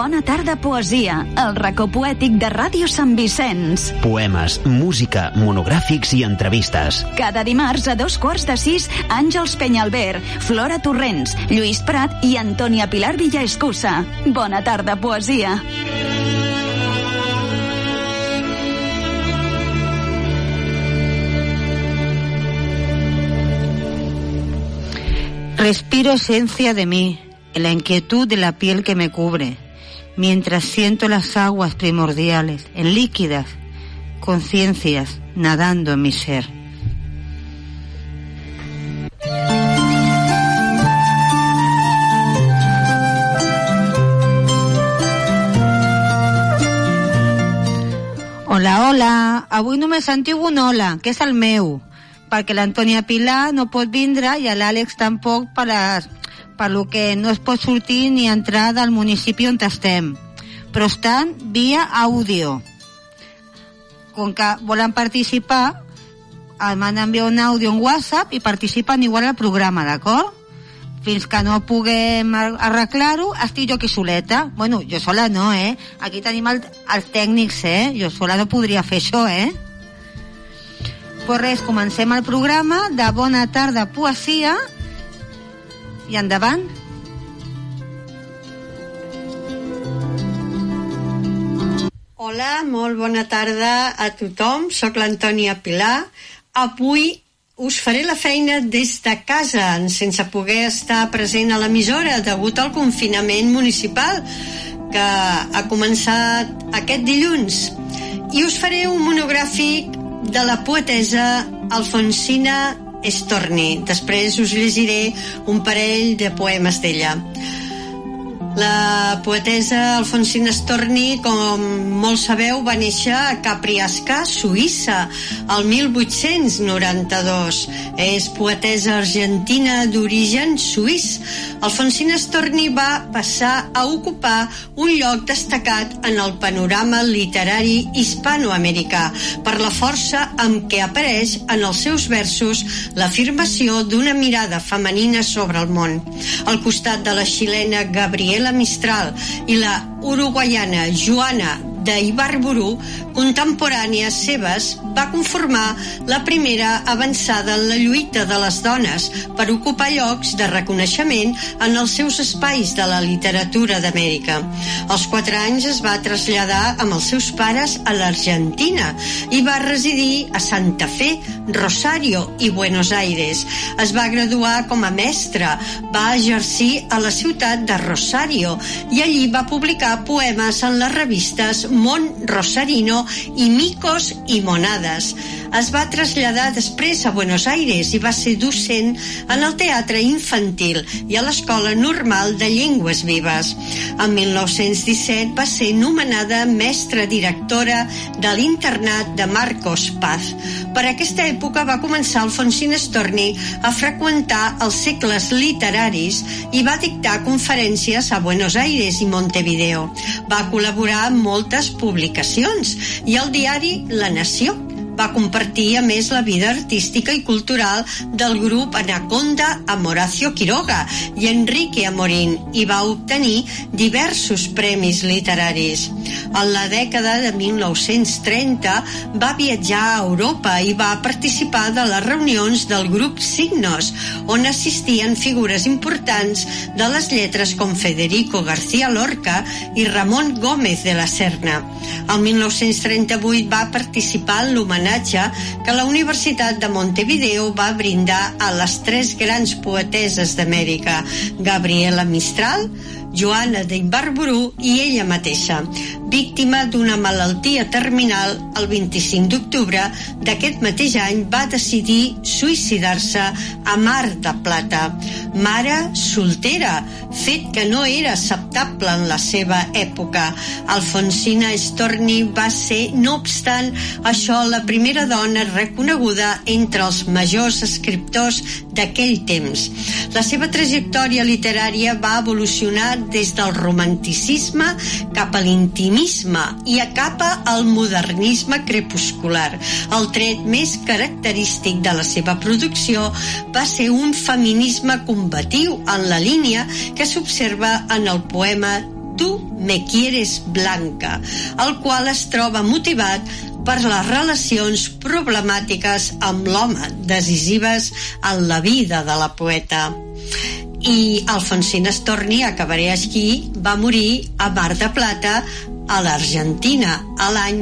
Bona tarda, poesia, el racó poètic de Ràdio Sant Vicenç. Poemes, música, monogràfics i entrevistes. Cada dimarts a 5:45, Àngels Penyalver, Flora Torrents, Lluís Prat i Antònia Pilar Villaescusa. Bona tarda, poesia. Respiro esencia de mí, en la inquietud de la piel que me cubre, mientras siento las aguas primordiales, en líquidas conciencias, nadando en mi ser. Hola, hola, avui només sentiu un hola, que és el meu, perquè l'Antònia Pilar no pot vindre i l'Àlex tampoc per lo que no es pot sortir ni entrar del municipi on estem, però estan via àudio. Com que volen participar, m'han d'enviar un àudio en WhatsApp i participen igual al programa, d'acord? Fins que no puguem arreglar-ho, estic jo aquí soleta. Bueno, jo sola no, Aquí tenim els tècnics, Jo sola no podria fer això, Pues res, comencem el programa de Bona tarda, poesia, i endavant. Hola, molt bona tarda a tothom, soc l'Antònia Pilar. Avui us faré la feina des de casa, sense poder estar present a l'emissora degut al confinament municipal que ha començat aquest dilluns. I us faré un monogràfic de la poetessa Alfonsina Storni. Després us llegiré un parell de poemes d'ella. La poetessa Alfonsina Storni, com molts sabeu, va néixer a Capriasca, Suïssa, el 1892. És poetessa argentina d'origen suís. Alfonsina Storni va passar a ocupar un lloc destacat en el panorama literari hispanoamericà per la força amb què apareix en els seus versos l'afirmació d'una mirada femenina sobre el món. Al costat de la xilena Gabriela Mistral i la uruguaiana Joana d'Ibarburu, contemporànies seves, va conformar la primera avançada en la lluita de les dones per ocupar llocs de reconeixement en els seus espais de la literatura d'Amèrica. Als 4 anys es va traslladar amb els seus pares a l'Argentina i va residir a Santa Fe, Rosario i Buenos Aires. Es va graduar com a mestra, va exercir a la ciutat de Rosario i allí va publicar poemes en les revistes Món Rosarino i Micos i Monades. Es va traslladar després a Buenos Aires i va ser docent en el teatre infantil i a l'Escola Normal de Llengües Vives. En 1917 va ser nomenada mestra directora de l'internat de Marcos Paz. Per aquesta època va començar Alfonsina Storni a freqüentar els cicles literaris i va dictar conferències a Buenos Aires i Montevideo. Va col·laborar en moltes publicacions i el diari La Nació. Va compartir, a més, la vida artística i cultural del grup Anaconda amb Horacio Quiroga i Enrique Amorín i va obtenir diversos premis literaris. En la dècada de 1930 va viatjar a Europa i va participar de les reunions del grup Signos, on assistien figures importants de les lletres com Federico García Lorca i Ramon Gómez de la Serna. El 1938 va participar en l'homenatge que la Universitat de Montevideo va brindar a les 3 grans poeteses d'Amèrica, Gabriela Mistral, Joana d'Ibarburu i ella mateixa, víctima d'una malaltia terminal. El 25 d'octubre d'aquest mateix any va decidir suïcidar-se a Mar de Plata. Mare soltera, fet que no era acceptable en la seva època. Alfonsina Storni va ser, no obstant això, la primera dona reconeguda entre els majors escriptors d'aquell temps. La seva trajectòria literària va evolucionar des del romanticisme cap a l'intimisme i cap al modernisme crepuscular. El tret més característic de la seva producció va ser un feminisme combatiu en la línia que s'observa en el poema Tu me quieres blanca, el qual es troba motivat per les relacions problemàtiques amb l'home, decisives en la vida de la poeta. I Alfonsina Storni, acabaré aquí, va morir a Mar de Plata, a l'Argentina, a l'any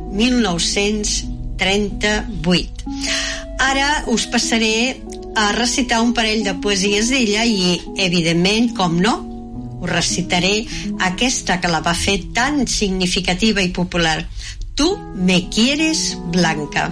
1938. Ara us passaré a recitar un parell de poesies d'ella i, evidentment, com no, us recitaré aquesta que la va fer tan significativa i popular. Tu me quieres blanca.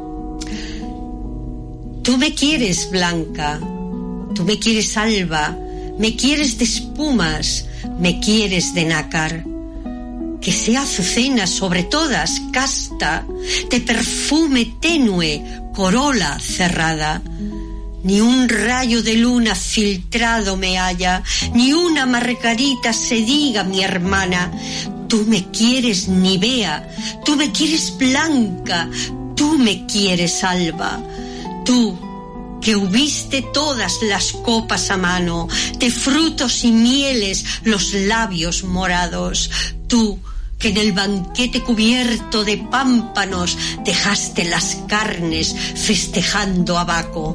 Tu me quieres blanca. Tú me quieres alba, me quieres de espumas, me quieres de nácar. Que sea azucena sobre todas, casta, de perfume tenue, corola cerrada. Ni un rayo de luna filtrado me halla, ni una margarita se diga mi hermana. Tú me quieres Nivea, tú me quieres blanca, tú me quieres alba. Tú, que hubiste todas las copas a mano, de frutos y mieles los labios morados. Tú, que en el banquete cubierto de pámpanos dejaste las carnes festejando a Baco.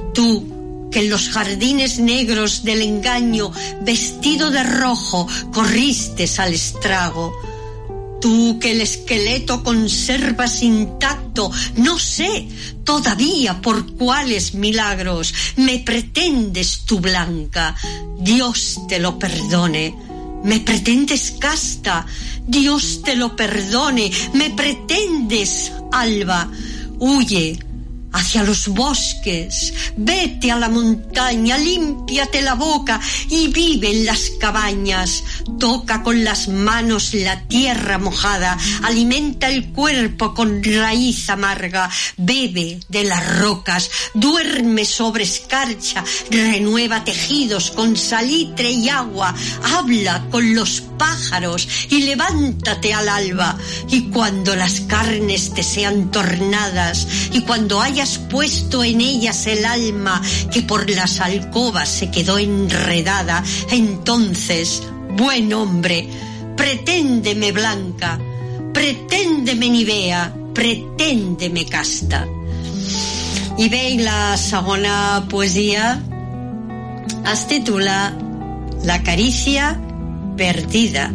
Tú, que en los jardines negros del engaño, vestido de rojo, corriste al estrago. Tú, que el esqueleto conservas intacto, no sé todavía por cuáles milagros me pretendes tú blanca. Dios te lo perdone. Me pretendes casta. Dios te lo perdone. Me pretendes alba. Huye hacia los bosques, vete a la montaña, límpiate la boca y vive en las cabañas. Toca con las manos la tierra mojada, alimenta el cuerpo con raíz amarga, bebe de las rocas, duerme sobre escarcha, renueva tejidos con salitre y agua, habla con los pájaros y levántate al alba. Y cuando las carnes te sean tornadas y cuando hayas puesto en ellas el alma que por las alcobas se quedó enredada, entonces, buen hombre, preténdeme blanca, preténdeme Nivea, preténdeme casta. I bé, la segona poesia es titula La caricia perdida.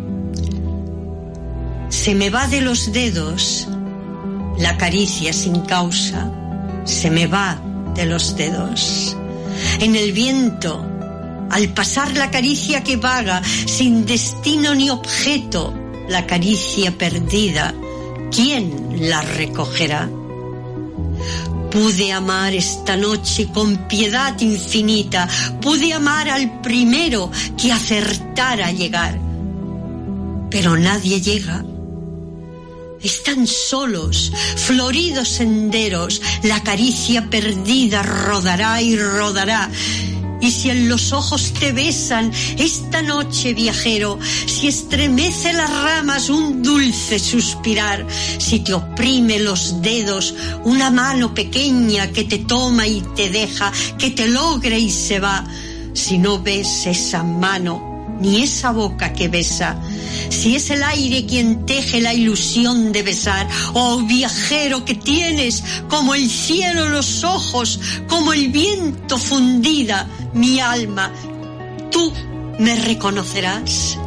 Se me va de los dedos la caricia sin causa, se me va de los dedos. En el viento, al pasar la caricia que vaga, sin destino ni objeto, la caricia perdida, ¿quién la recogerá? Pude amar esta noche con piedad infinita, pude amar al primero que acertara a llegar, pero nadie llega. Están solos, floridos senderos, la caricia perdida rodará y rodará. Y si en los ojos te besan esta noche, viajero, si estremece las ramas un dulce suspirar, si te oprime los dedos una mano pequeña que te toma y te deja, que te logra y se va, si no ves esa mano ni esa boca que besa, si es el aire quien teje la ilusión de besar, oh viajero que tienes como el cielo los ojos, como el viento fundida mi alma, ¿tú me reconocerás?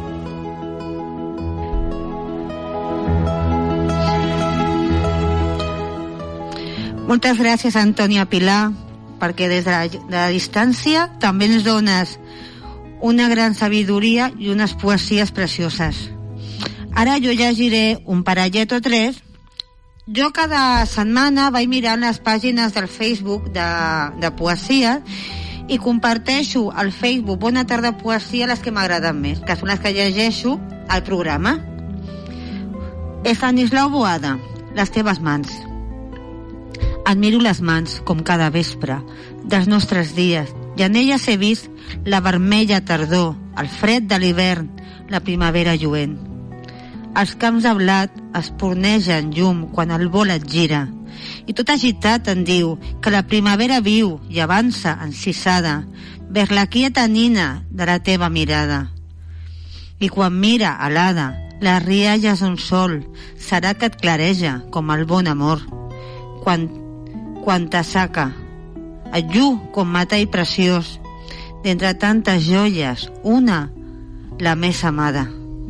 Moltes gràcies, Antònia Pilar, perquè des de la distància també ens dones una gran sabidoria i unes poesies precioses. Ara jo llegiré un parellet o tres. Jo cada setmana vaig mirant les pàgines del Facebook de poesia i comparteixo al Facebook Bona Tarda Poesia les que m'agraden més, que són les que llegeixo al programa. Estanislau Boada, les teves mans. Admiro les mans, com cada vespre, dels nostres dies, i en elles he vist la vermella tardor, el fred de l'hivern, la primavera lluent. Els camps de blat espornegen llum quan el vol et gira, i tot agitat em diu que la primavera viu i avança encisada vers la quieta nina de la teva mirada. I quan mira a l'Ada, les rialles d'un sol, serà que et clareja com el bon amor. Quan t'assaca, et llu com metall preciós, d'entre tantes joies, una, la més amada.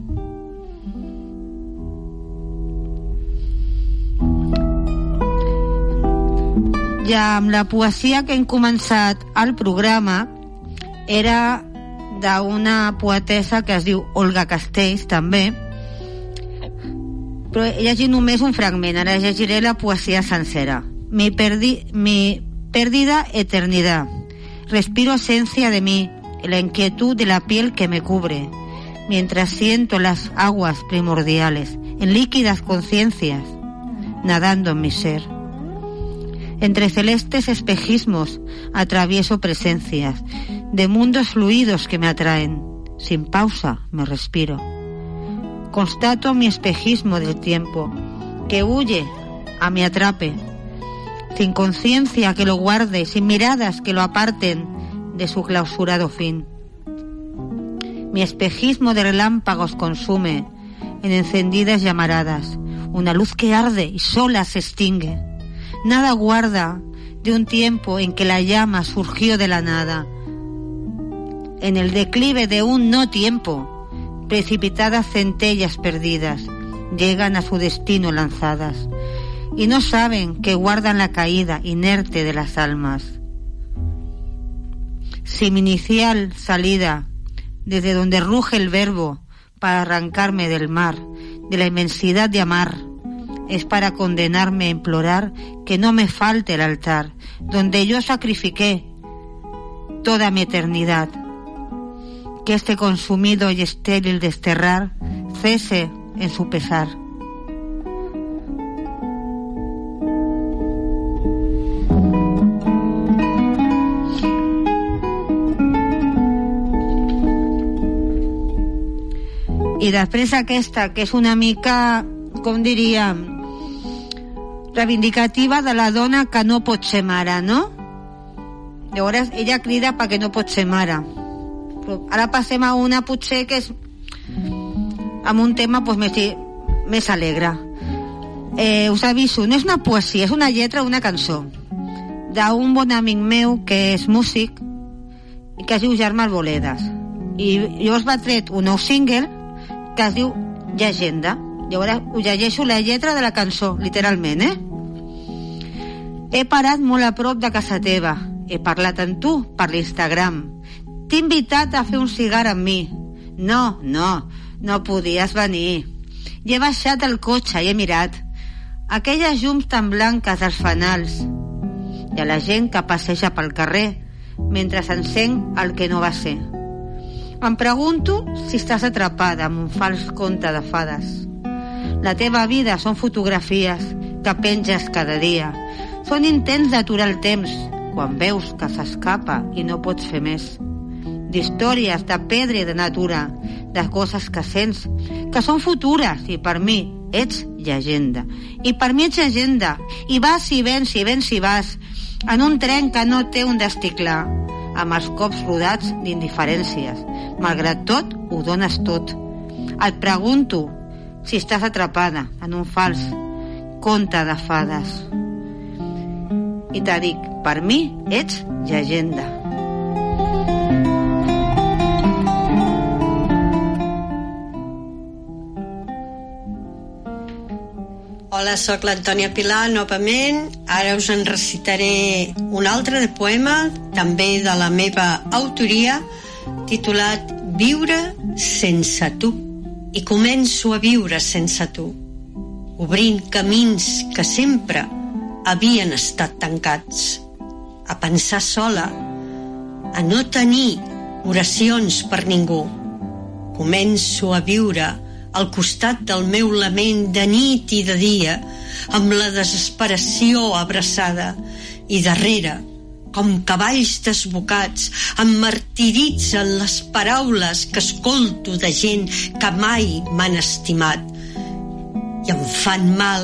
Ja amb la poesia que hem començat al programa era d'una poetessa que es diu Olga Castells, també, però he llegit només un fragment, ara llegiré la poesia sencera. Mi pérdida eternidad, respiro esencia de mí, la inquietud de la piel que me cubre, mientras siento las aguas primordiales, en líquidas conciencias, nadando en mi ser. Entre celestes espejismos atravieso presencias de mundos fluidos que me atraen. Sin pausa me respiro. Constato mi espejismo del tiempo, que huye a mi atrape, sin conciencia que lo guarde, sin miradas que lo aparten de su clausurado fin. Mi espejismo de relámpagos consume en encendidas llamaradas, una luz que arde y sola se extingue. Nada guarda de un tiempo en que la llama surgió de la nada. En el declive de un no tiempo, precipitadas centellas perdidas llegan a su destino lanzadas y no saben que guardan la caída inerte de las almas. Si mi inicial salida, desde donde ruge el verbo para arrancarme del mar, de la inmensidad de amar, es para condenarme a implorar que no me falte el altar, donde yo sacrifiqué toda mi eternidad. Que este consumido y estéril desterrar cese en su pesar. I després aquesta, que és una mica, com diríem, reivindicativa de la dona que no pot ser mare, no? Llavors ella crida perquè no pot ser mare. Però ara passem a una potser que és amb un tema pues, més alegre. Us aviso, no és una poesia, és una lletra d'una cançó d'un bon amic meu que és músic i que es diu Germà Arboledas, i llavors va tret un nou single que es diu Llegenda. Llavors us llegeixo la lletra de la cançó, literalment, He parat molt a prop de casa teva, he parlat amb tu per l'Instagram, t'he invitat a fer un cigar amb mi. No podies venir. I he baixat el cotxe i he mirat aquelles llums tan blanques dels fanals i a la gent que passeja pel carrer mentre s'encén el que no va ser. Em pregunto si estàs atrapada en un fals conte de fades. La teva vida són fotografies que penges cada dia. Són intents d'aturar el temps quan veus que s'escapa i no pots fer més. D'històries, de pedra i de natura, de coses que sents, que són futures, i per mi ets llegenda. I per mi ets llegenda. I vas i vens, i vens i vas, en un tren que no té un destí clar, amb els cops rodats d'indiferències. Malgrat tot, ho dones tot. Et pregunto si estàs atrapada en un fals conte de fades. I te dic, per mi ets llegenda. Hola, sóc l'Antònia Pilar novament. Ara us en recitaré un altre de poema, també de la meva autoria, titulat Viure sense tu. I començo a viure sense tu, obrint camins que sempre havien estat tancats, a pensar sola, a no tenir oracions per ningú. Començo a viure al costat del meu lament de nit i de dia, amb la desesperació abraçada, i darrere, com cavalls desbocats, em martiritzen les paraules que escolto de gent que mai m'han estimat, i em fan mal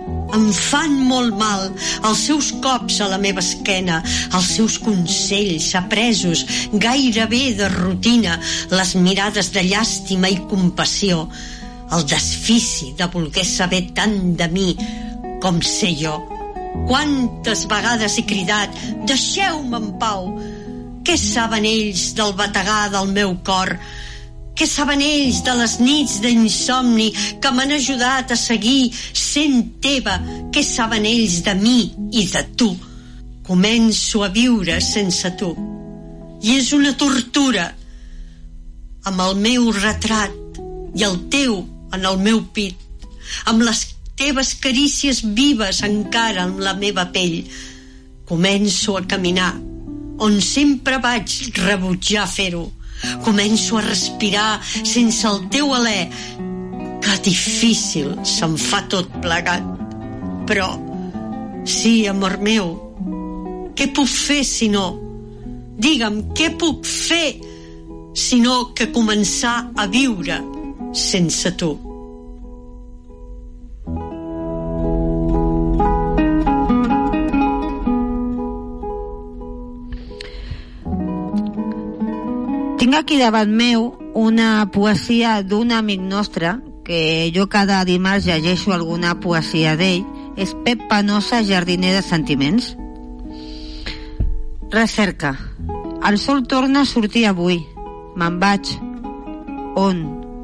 Em fan molt mal els seus cops a la meva esquena, els seus consells apresos gairebé de rutina, les mirades de llàstima i compassió, el desfici de voler saber tant de mi com sé jo. Quantes vegades he cridat: deixeu-me en pau. Què saben ells del bategar del meu cor? Què saben ells de les nits d'insomni que m'han ajudat a seguir sent teva? Què saben ells de mi i de tu? Començo a viure sense tu i és una tortura, amb el meu retrat i el teu en el meu pit, amb les teves carícies vives encara en la meva pell. Començo a caminar on sempre vaig rebutjar fer-ho. Començo a respirar sense el teu alè. Que difícil se'm fa tot plegat. Però, sí, amor meu, què puc fer si no? Digue'm, què puc fer si no que començar a viure sense tu? Tinc aquí davant meu una poesia d'un amic nostre, que jo cada dimarts llegeixo alguna poesia d'ell. És Pep Panosa, jardiner de sentiments. Recerca. El sol torna a sortir avui. Me'n vaig. On?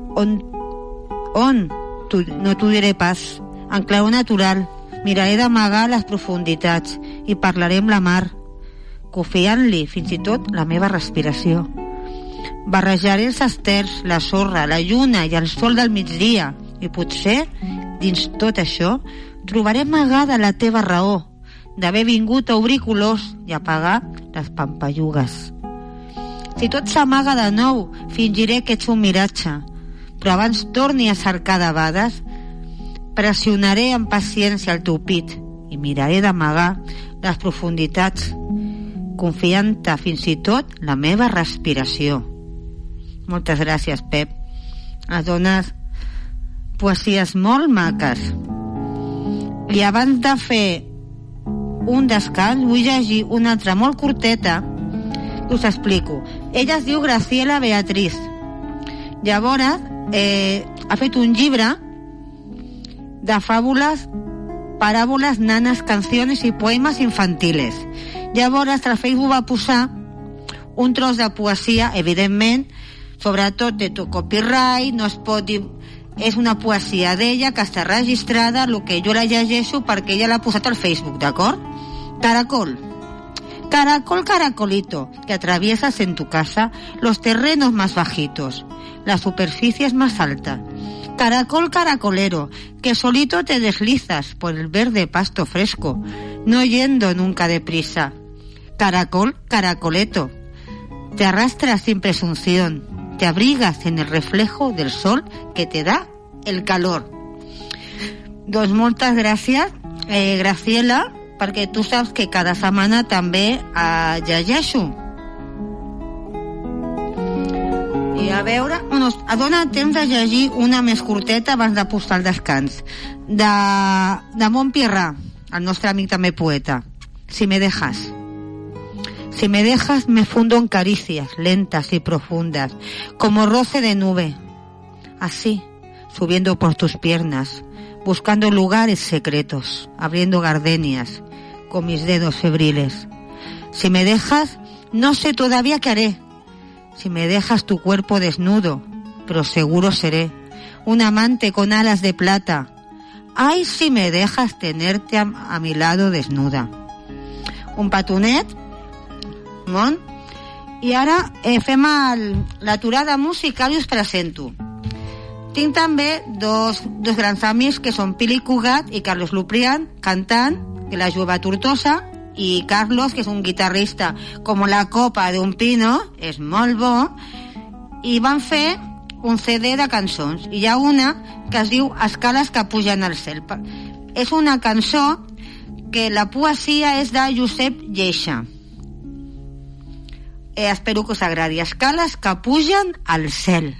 No t'ho diré pas. En clau natural. Miraré d'amagar les profunditats i parlaré amb la mar, confiant-li fins i tot la meva respiració. Barrejaré els esters, la sorra, la lluna i el sol del migdia, i potser, dins tot això, trobaré amagada la teva raó d'haver vingut a obrir colors i apagar les pampallugues. Si tot s'amaga de nou, fingiré que ets un miratge, però abans torni a cercar debades, pressionaré amb paciència el teu pit i miraré d'amagar les profunditats, confiant-te fins i tot la meva respiració. Moltes gràcies, Pep. Ens dones poesies molt maques. I abans de fer un descans, vull llegir una altra molt curteta. Us explico. Ella es diu Graciela Beatriz. Llavors, ha fet un llibre de fàbules, paràboles, nanes, canciones i poemes infantiles. Llavors, al Facebook va posar un tros de poesia, evidentment, sobretot de tu copyright, no es pot dir... És una poesia d'ella que està registrada, el que jo la llegeixo perquè ella l'ha posat al Facebook, d'acord? Caracol. Caracol, caracolito, que atraviesas en tu casa los terrenos más bajitos, la superficie es más alta. Caracol, caracolero, que solito te deslizas por el verde pasto fresco, no yendo nunca deprisa. Caracol, caracoleto, te arrastras sin presunción, te abrigas en el reflejo del sol que te da el calor. Doncs moltes gràcies, Graciela, perquè tu saps que cada setmana també llegeixo. I a veure, dona temps de llegir una més curteta abans de posar el descans. De Montpierrà, el nostre amic també poeta. Si me dejas. Si me dejas me fundo en caricias lentas y profundas, como roce de nube. Así, subiendo por tus piernas, buscando lugares secretos, abriendo gardenias con mis dedos febriles. Si me dejas, no sé todavía qué haré. Si me dejas tu cuerpo desnudo, pero seguro seré un amante con alas de plata. Ay, si me dejas tenerte a mi lado desnuda. Un petonet. Bon. I ara fem l'aturada musical i us presento. Tinc també dos grans amics que són Pili Cugat i Carlos Luprián, cantant, que la jove Tortosa, i Carlos, que és un guitarrista com la copa d'un pino, és molt bo, i van fer un CD de cançons. I hi ha una que es diu Escales que pugen al cel. És una cançó que la poesia és de Josep Lleixa. Espero que us agradi. Escales que pugen al cel.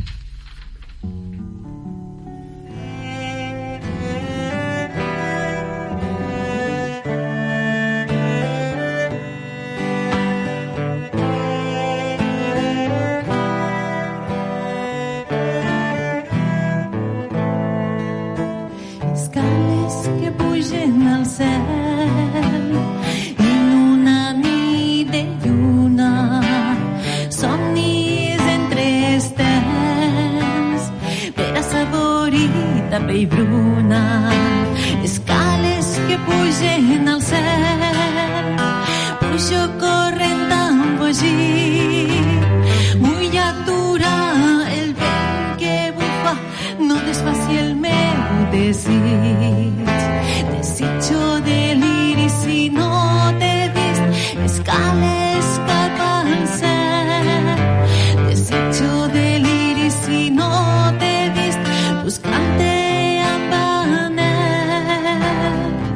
pujo corrent embogit, vull aturar el vent que bufa, no desfaci el meu desig. Desitjo deliri si no t'he vist, escales cap al cel. Desitjo deliri si no t'he vist, buscant-te amb anhel.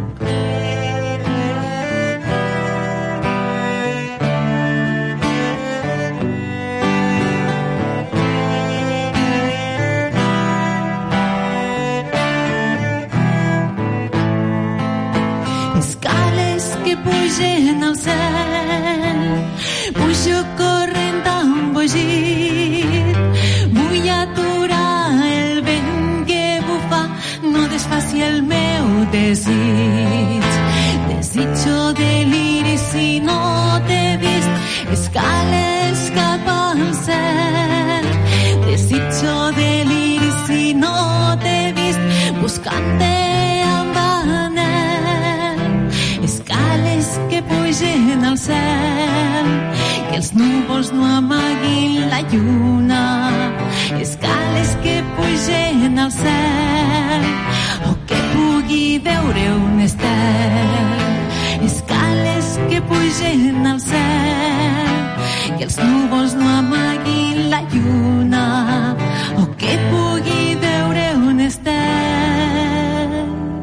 Escales que pugen al cel, pujo corrent embogit, vull aturar el vent que bufa, no desfaci el meu desig. Desitjo deliri si no t'he vist, escales cap al cel. Desitjo deliri si no t'he vist, buscant-te amb anhel. Escales que pugen al cel, que els núvols no amaguin la lluna. Escales que pugen al cel, o que pugui veure un estel. Escales que pugen al cel, que els núvols no amaguin la lluna, o que pugui veure un estel.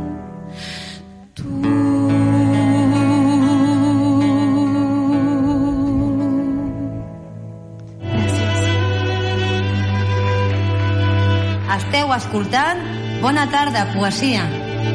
Esteu escoltant Bona tarda, poesia.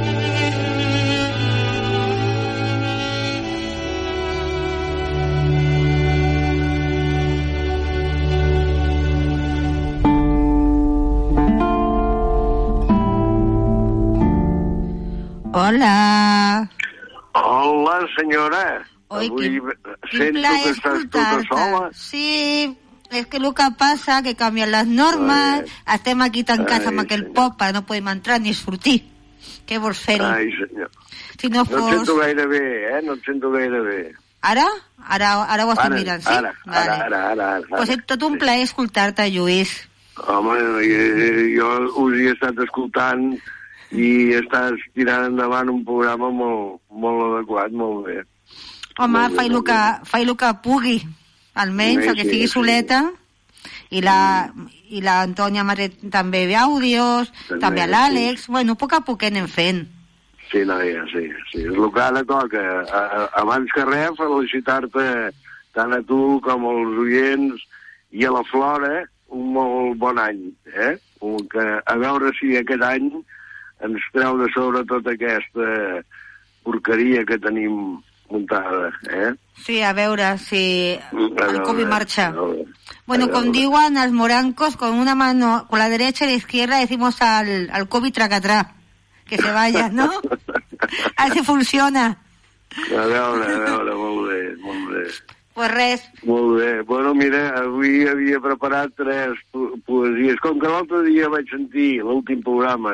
Hola. Hola, senyora. Oi, Avui quin sento plaer que estàs tota sola. Sí, és que el que passa que canvien les normes, estem aquí tancats amb aquell poble, no podem entrar ni sortir. Què vols fer-hi? Ai, senyor. Si no fos... No et sento gaire bé, no et sento gaire bé. Ara? Ara ho estic mirant, sí? Ara. Pues és tot un plaer escoltar-te, Lluís. Home, jo us he estat escoltant i estàs tirant endavant un programa molt adequat, molt bé. Home, fa el que pugui, almenys, Sí, el que sigui soleta, i la Antònia Maret també ve àudios, també l'Àlex, bueno, a poc anem fent. Sí, noia, sí. És el que ara toca. Abans que res, felicitar-te tant a tu com als oients i a la Flora un molt bon any, a veure si aquest any ens treu de sobre tota aquesta porqueria que tenim muntada, Sí, a veure si el Covid marcha. Bueno, com diuen els morancos, con una mano, con la derecha y la izquierda, decimos al Covid tracatrá, que se vaya, ¿no? A ver si funciona. A veure, molt bé. Pues res. Molt bé. Bueno, mira, avui havia preparat 3 poesies. Com que l'altre dia vaig sentir, l'últim programa,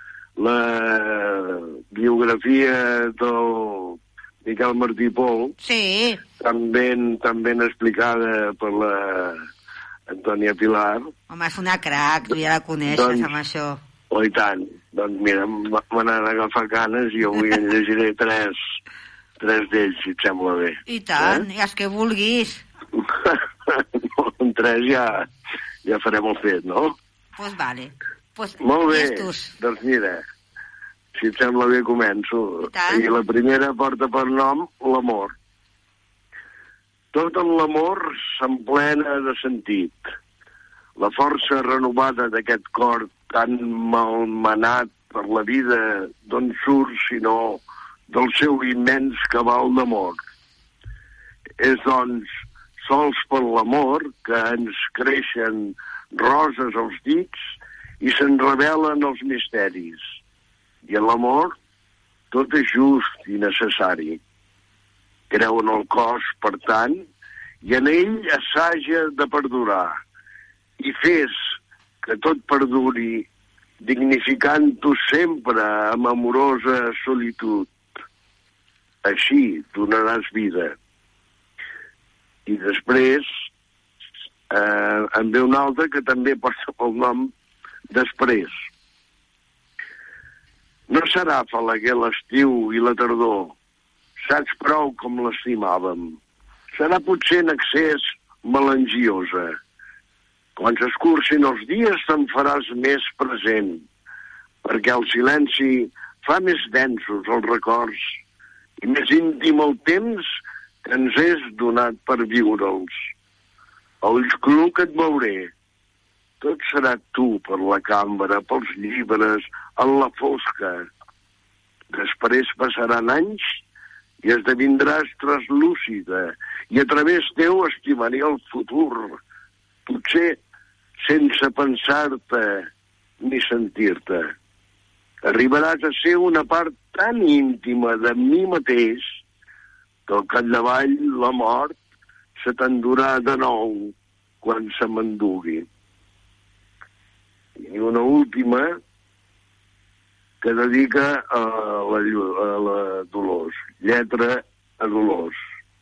la biografia del Miquel Martí i Pol, sí, també explicada per la Antònia Pilar. Home, és una crac, tu ja la coneixes, amb això. Oh, i tant. Doncs mira, me n'han agafat ganes i avui en llegiré 3 d'ells, si et sembla bé. I tant, i els que vulguis. No, en 3 ja farem el fet, no? Pues vale. Pues molt bé, llestos. doncs mira, si et sembla bé començo. I la primera porta per nom l'amor. Tot en l'amor s'emplena de sentit. La força renovada d'aquest cor tan malmenat per la vida d'on surt, sinó del seu immens cabal d'amor. És, doncs, sols per l'amor que ens creixen roses als dits i se'n revelen els misteris. I en l'amor tot és just i necessari. Creu en el cos, per tant, i en ell assaja de perdurar. I fes que tot perduri, dignificant-ho sempre amb amorosa solitud. Així donaràs vida. I després en ve un altre que també porta pel nom Després. No serà falaguer l'estiu i la tardor, saps prou com l'estimàvem. Serà potser en excés melangiosa. Quan s'escurcin els dies te'n faràs més present, perquè el silenci fa més densos els records i més íntim el temps que ens és donat per viure'ls. A ulls cluc et veuré. Tot serà tu per la cambra, pels llibres, en la fosca. Després passaran anys i esdevindràs traslúcida i a través teu estimaré el futur, potser sense pensar-te ni sentir-te. Arribaràs a ser una part tan íntima de mi mateix que al capdavall la mort se t'endurà de nou quan se m'endugui. I una última que dedica a la Dolors, lletra a Dolors.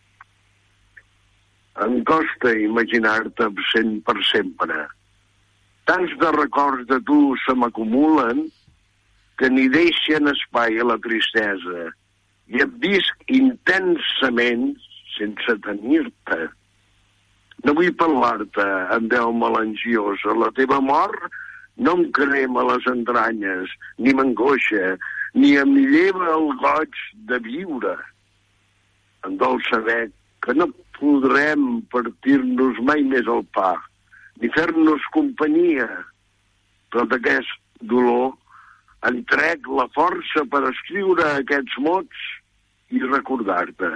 Em costa imaginar-te absent per sempre. Tants de records de tu se m'acumulen que ni deixen espai a la tristesa i et visc intensament sense tenir-te. No vull parlar-te amb veu melangiosa. La teva mort no em crema les entranyes, ni m'angoixa, ni em lleva el goig de viure. Em dol saber que no podrem partir-nos mai més el pa, ni fer-nos companyia. Però d'aquest dolor en trec la força per escriure aquests mots i recordar-te.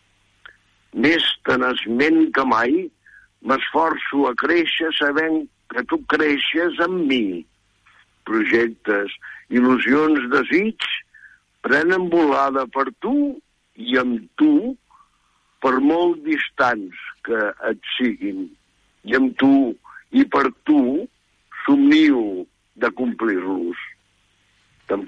Més tenaçment que mai m'esforço a créixer sabent que tu creixes amb mi. Projectes, il·lusions, desig prenen volada per tu i amb tu per molt distants que et siguin. I amb tu i per tu somnio de complir-los. Te'n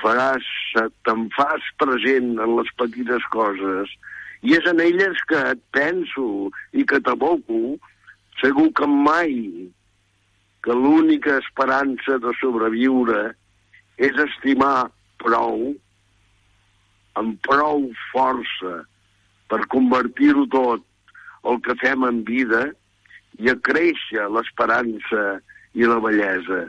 fas present en les petites coses i és en elles que et penso i que t'aboco, segur que mai que l'única esperança de sobreviure és estimar prou, amb prou força per convertir-ho tot el que fem en vida i a créixer l'esperança i la bellesa.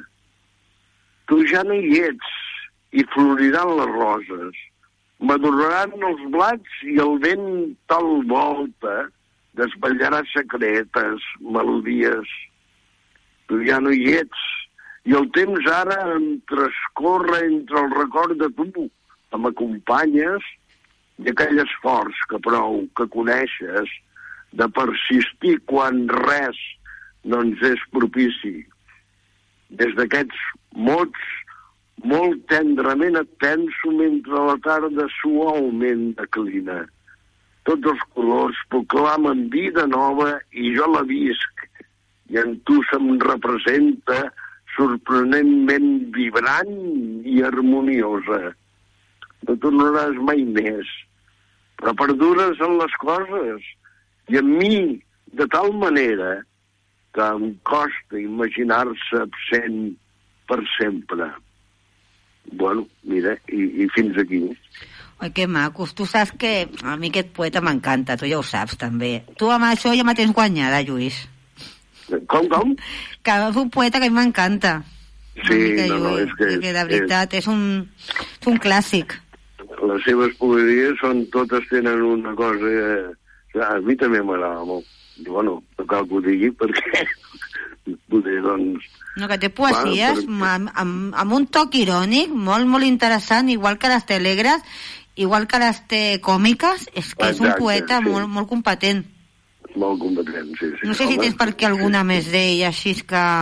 Tu ja no hi ets i floriran les roses, maduraran els blats i el vent tal volta desvetllarà secretes, melodies. Tu ja no hi ets i el temps ara em transcorre entre el record de tu que m'acompanyes i aquell esforç que prou que coneixes de persistir quan res no ens és propici. Des d'aquests mots molt tendrament et penso mentre la tarda suaument declina. Tots els colors proclamen vida nova i jo la visc i en tu se'm representa sorprenentment vibrant i harmoniosa. No tornaràs mai més, però perdures en les coses i en mi de tal manera que em costa imaginar-se absent per sempre. Bueno, mira, i fins aquí. Oi, que macos. Tu saps que a mi aquest poeta m'encanta, tu ja ho saps també. Tu amb això ja me tens guanyada, Lluís. Com? Que és un poeta que a mi m'encanta. Sí, no, és que de veritat, és un clàssic. Les seves poesies totes tenen una cosa... A mi també m'agrada molt. Bueno, no cal que ho digui perquè... doncs... No, que té poesies amb un toc irònic molt, molt interessant, igual que les té alegres, igual que les té còmiques. És que és un poeta molt, molt competent. Molt competent, sí. No sé si tens per aquí alguna més d'ell així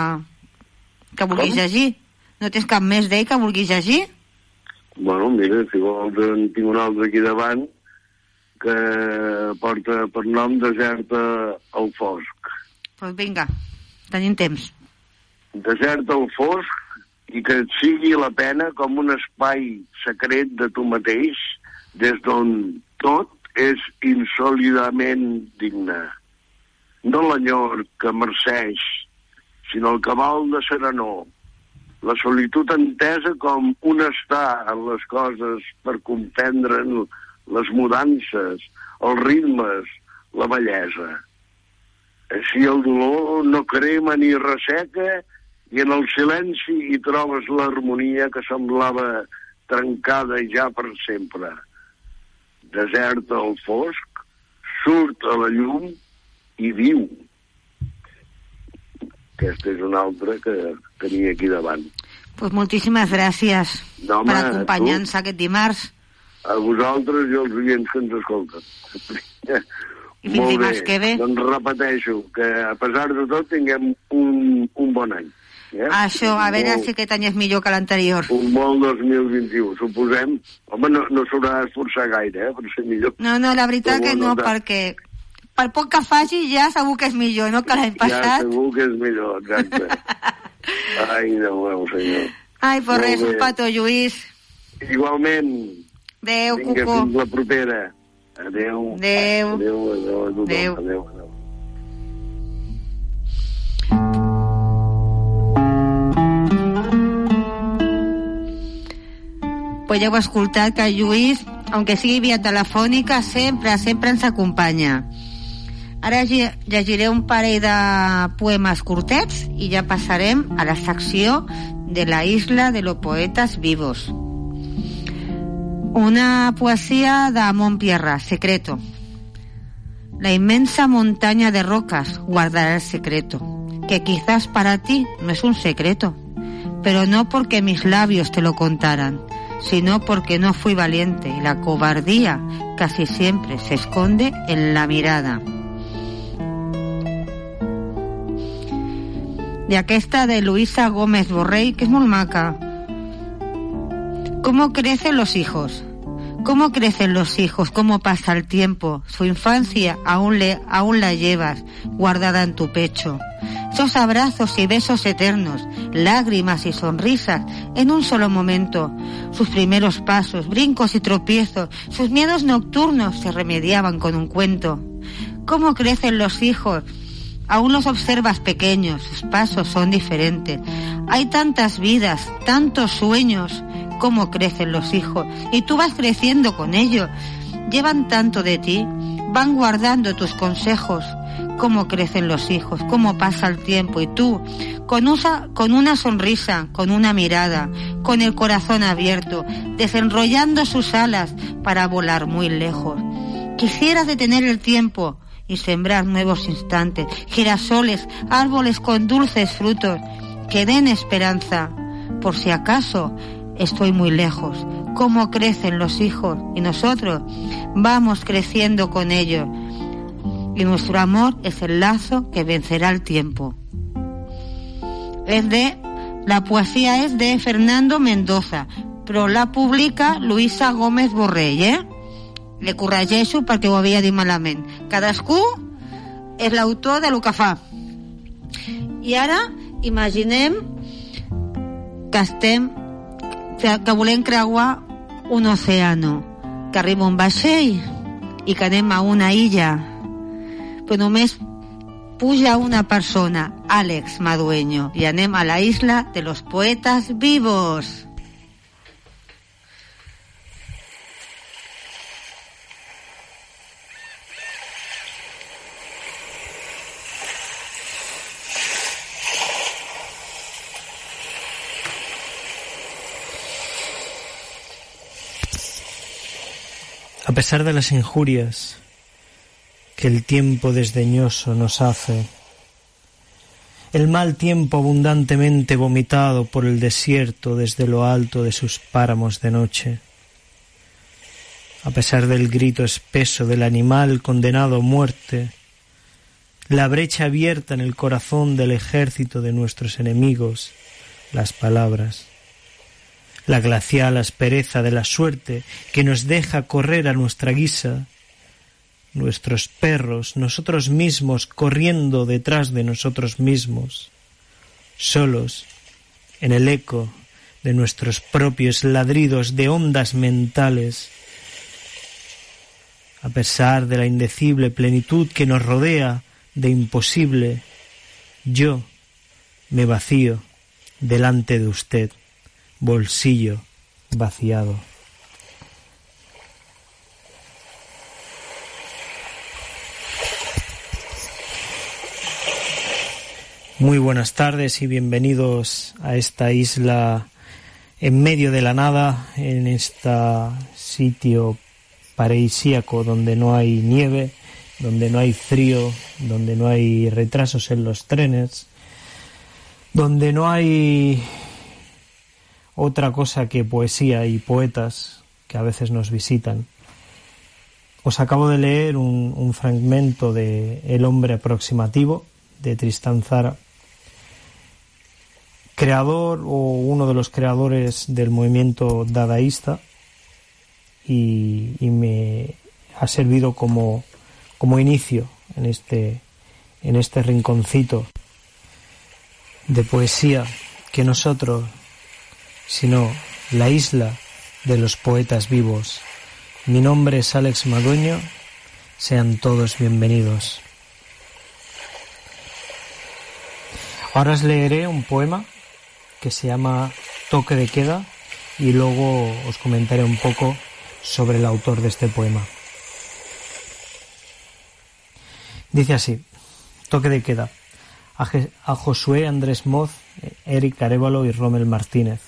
que vulguis llegir. No tens cap més d'ell que vulguis llegir? Bueno, mira, si vols en tinc un altre aquí davant que porta per nom Deserta al fosc. Doncs vinga, tenim temps. Deserta al fosc i que et sigui la pena com un espai secret de tu mateix des d'on tot és insòlidament digne. no l'enyor que merceix, sinó el cabal de serenor. La solitud entesa com un estar en les coses per comprendre'n les mudances, els ritmes, la bellesa. Així el dolor no crema ni resseca i en el silenci hi trobes l'harmonia que semblava trencada ja per sempre. Deserta el fosc, surt a la llum i viu. Aquesta és una altra que tenia aquí davant. Pues moltíssimes gràcies per acompanyar-nos aquest dimarts. A vosaltres i als oients que ens escolten. I fins dimarts que ve. Doncs repeteixo que a pesar de tot tinguem un bon any. Això, a veure si aquest any és millor que l'anterior. Un bon 2021, suposem. Home, no s'haurà d'esforçar gaire, per ser millor. No, la veritat que no, perquè per poc que faci ja segur que és millor, no? Que l'any passat. Ja segur que és millor, exacte. Ai, Déu meu, senyor. Ai, pues res, un petó, Lluís. Igualment. Adéu, Vinga, Cuco. fins la propera. Adéu. Adéu. Adéu a tothom. Adéu. Pues ja heu escoltat que Lluís, aunque sigui via telefònica, sempre ens acompanya. Ara llegiré un parell de poemes curtets i ja passarem a la secció de la isla de los poetas vivos. Una poesía de Amon Pierra, Secreto. La inmensa montaña de rocas guardará el secreto, que quizás para ti no es un secreto, pero no porque mis labios te lo contaran, sino porque no fui valiente y la cobardía casi siempre se esconde en la mirada. De aquesta de Luisa Gómez Borrell, que es muy maca. ¿Cómo crecen los hijos? ¿Cómo crecen los hijos? ¿Cómo pasa el tiempo? Su infancia aún la llevas guardada en tu pecho. Esos abrazos y besos eternos, lágrimas y sonrisas en un solo momento. Sus primeros pasos, brincos y tropiezos, sus miedos nocturnos se remediaban con un cuento. ¿Cómo crecen los hijos? Aún los observas pequeños, sus pasos son diferentes. Hay tantas vidas, tantos sueños. ¿Cómo crecen los hijos? Y tú vas creciendo con ellos. Llevan tanto de ti, van guardando tus consejos. ¿Cómo crecen los hijos? ¿Cómo pasa el tiempo? Y tú, con una sonrisa, con una mirada, con el corazón abierto, desenrollando sus alas para volar muy lejos. Quisieras detener el tiempo y sembrar nuevos instantes, girasoles, árboles con dulces frutos que den esperanza, por si acaso estoy muy lejos. Cómo crecen los hijos y nosotros vamos creciendo con ellos, y nuestro amor es el lazo que vencerá el tiempo. La poesía es de Fernando Mendoza, però la publica Luisa Gómez Borrell, Le corregeixo perquè ho havia dit malament. Cadascú és l'autor de lo que fa. I ara imaginem que volem creuar un oceano, que arriba un vaixell i que anem a una illa, però només puja una persona, Àlex Madueño, i anem a la isla de los poetas vivos. A pesar de las injurias que el tiempo desdeñoso nos hace, el mal tiempo abundantemente vomitado por el desierto desde lo alto de sus páramos de noche, a pesar del grito espeso del animal condenado a muerte, la brecha abierta en el corazón del ejército de nuestros enemigos, las palabras, la glacial aspereza de la suerte que nos deja correr a nuestra guisa, nuestros perros, nosotros mismos corriendo detrás de nosotros mismos, solos en el eco de nuestros propios ladridos de ondas mentales, a pesar de la indecible plenitud que nos rodea, de imposible, yo me vacío delante de usted, bolsillo vaciado. Muy buenas tardes y bienvenidos a esta isla en medio de la nada, en este sitio paradisíaco donde no hay nieve, donde no hay frío, donde no hay retrasos en los trenes, donde no hay otra cosa que poesía y poetas que a veces nos visitan. Os acabo de leer un fragmento de El hombre aproximativo, de Tristán Tzara, creador o uno de los creadores del movimiento dadaísta, y me ha servido como inicio en este rinconcito de poesía que nosotros, sino la isla de los poetas vivos. Mi nombre es Alex Madueño, sean todos bienvenidos. Ahora os leeré un poema que se llama Toque de queda y luego os comentaré un poco sobre el autor de este poema. Dice así: Toque de queda. A Josué Andrés Moz, Eric Arévalo y Rommel Martínez.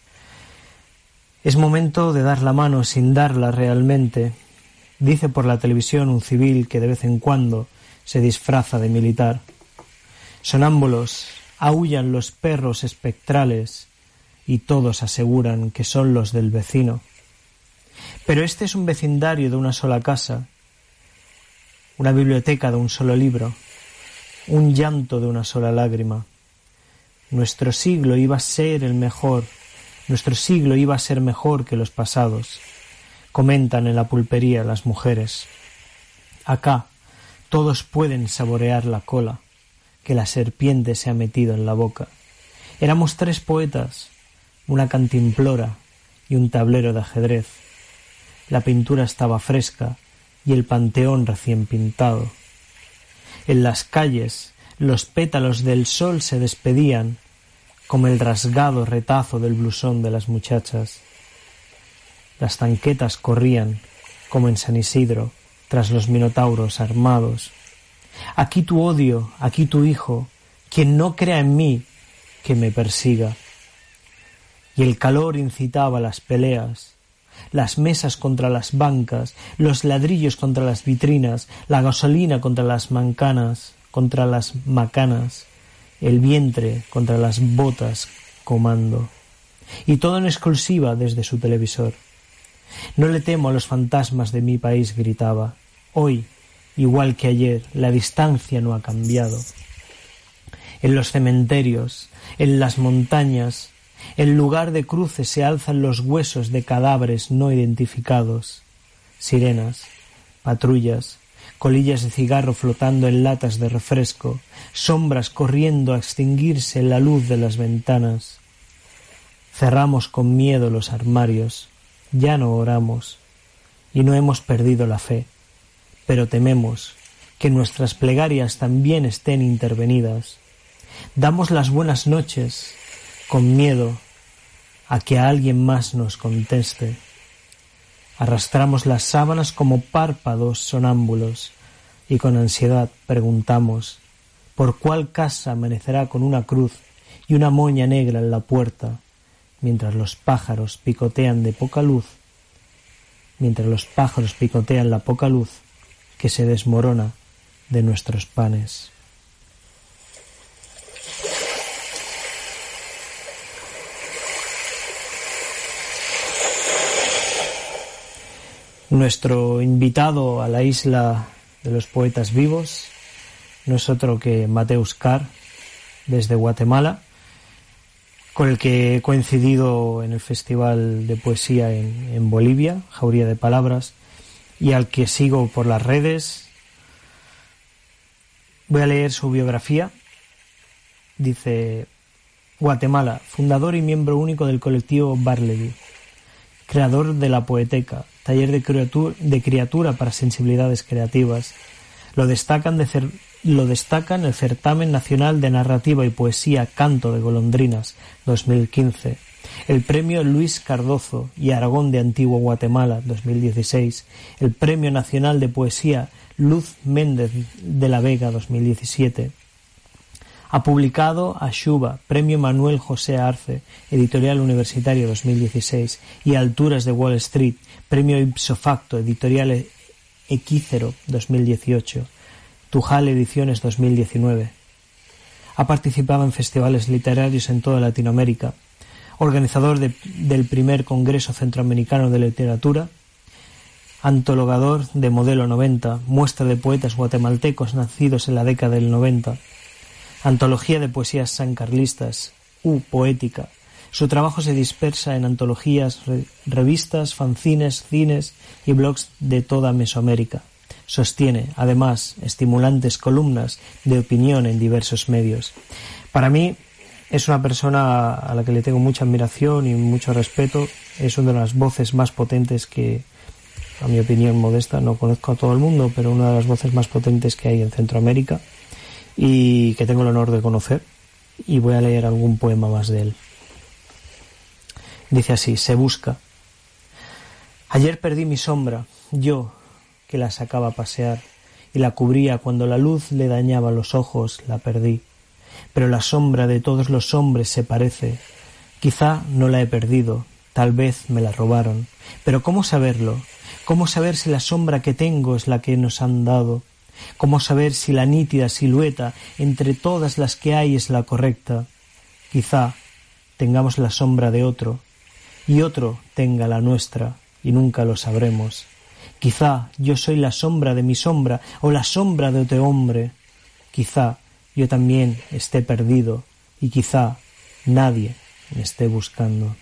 Es momento de dar la mano sin darla realmente, dice por la televisión un civil que de vez en cuando se disfraza de militar. Sonámbulos, aúllan los perros espectrales y todos aseguran que son los del vecino. Pero este es un vecindario de una sola casa, una biblioteca de un solo libro, un llanto de una sola lágrima. Nuestro siglo iba a ser el mejor, nuestro siglo iba a ser mejor que los pasados, comentan en la pulpería las mujeres. Acá todos pueden saborear la cola que la serpiente se ha metido en la boca. Éramos 3 poetas, una cantimplora y un tablero de ajedrez. La pintura estaba fresca y el panteón recién pintado. En las calles los pétalos del sol se despedían como el rasgado retazo del blusón de las muchachas. Las tanquetas corrían como en San Isidro tras los minotauros armados. Aquí tu odio, aquí tu hijo, quien no crea en mí, que me persiga. Y el calor incitaba las peleas, las mesas contra las bancas, los ladrillos contra las vitrinas, la gasolina contra las macanas, el vientre contra las botas comando. Y todo en exclusiva desde su televisor. No le temo a los fantasmas de mi país, gritaba. Hoy, igual que ayer, la distancia no ha cambiado. En los cementerios, en las montañas, en lugar de cruces se alzan los huesos de cadáveres no identificados. Sirenas, patrullas, colillas de cigarro flotando en latas de refresco, sombras corriendo a extinguirse en la luz de las ventanas. Cerramos con miedo los armarios, ya no oramos, y no hemos perdido la fe. Pero tememos que nuestras plegarias también estén intervenidas. Damos las buenas noches con miedo a que alguien más nos conteste. Arrastramos las sábanas como párpados sonámbulos y con ansiedad preguntamos por cuál casa amanecerá con una cruz y una moña negra en la puerta, mientras los pájaros picotean la poca luz que se desmorona de nuestros panes. Nuestro invitado a la isla de los poetas vivos no es otro que Mateus Carr, desde Guatemala, con el que he coincidido en el Festival de Poesía en Bolivia, Jauría de Palabras, y al que sigo por las redes. Voy a leer su biografía. Dice: Guatemala, fundador y miembro único del colectivo Barleby, creador de La Poeteca, taller de criatura para sensibilidades creativas, Lo destacan el Certamen Nacional de Narrativa y Poesía Canto de Golondrinas 2015, el Premio Luis Cardozo y Aragón de Antigua Guatemala 2016, el Premio Nacional de Poesía Luz Méndez de la Vega 2017. Ha publicado Ashuba, Premio Manuel José Arce, Editorial Universitario 2016, y Alturas de Wall Street, Premio Ipso Facto, Editorial Equícero 2018, Tujal Ediciones 2019. Ha participado en festivales literarios en toda Latinoamérica, organizador del primer Congreso Centroamericano de Literatura, antologador de Modelo 90, muestra de poetas guatemaltecos nacidos en la década del 90, antología de poesías sancarlistas, Poética. Su trabajo se dispersa en antologías, revistas, fanzines, cines y blogs de toda Mesoamérica. Sostiene, además, estimulantes columnas de opinión en diversos medios. Para mí, es una persona a la que le tengo mucha admiración y mucho respeto. Es una de las voces más potentes que, a mi opinión modesta, no conozco a todo el mundo, pero una de las voces más potentes que hay en Centroamérica y que tengo el honor de conocer. Y voy a leer algún poema más de él. Dice así: se busca. Ayer perdí mi sombra, yo que la sacaba a pasear y la cubría cuando la luz le dañaba los ojos, la perdí. Pero la sombra de todos los hombres se parece. Quizá no la he perdido, tal vez me la robaron. Pero ¿cómo saberlo? ¿Cómo saber si la sombra que tengo es la que nos han dado? ¿Cómo saber si la nítida silueta entre todas las que hay es la correcta? Quizá tengamos la sombra de otro, y otro tenga la nuestra, y nunca lo sabremos. Quizá yo soy la sombra de mi sombra, o la sombra de otro hombre. Quizá yo también esté perdido, y quizá nadie me esté buscando.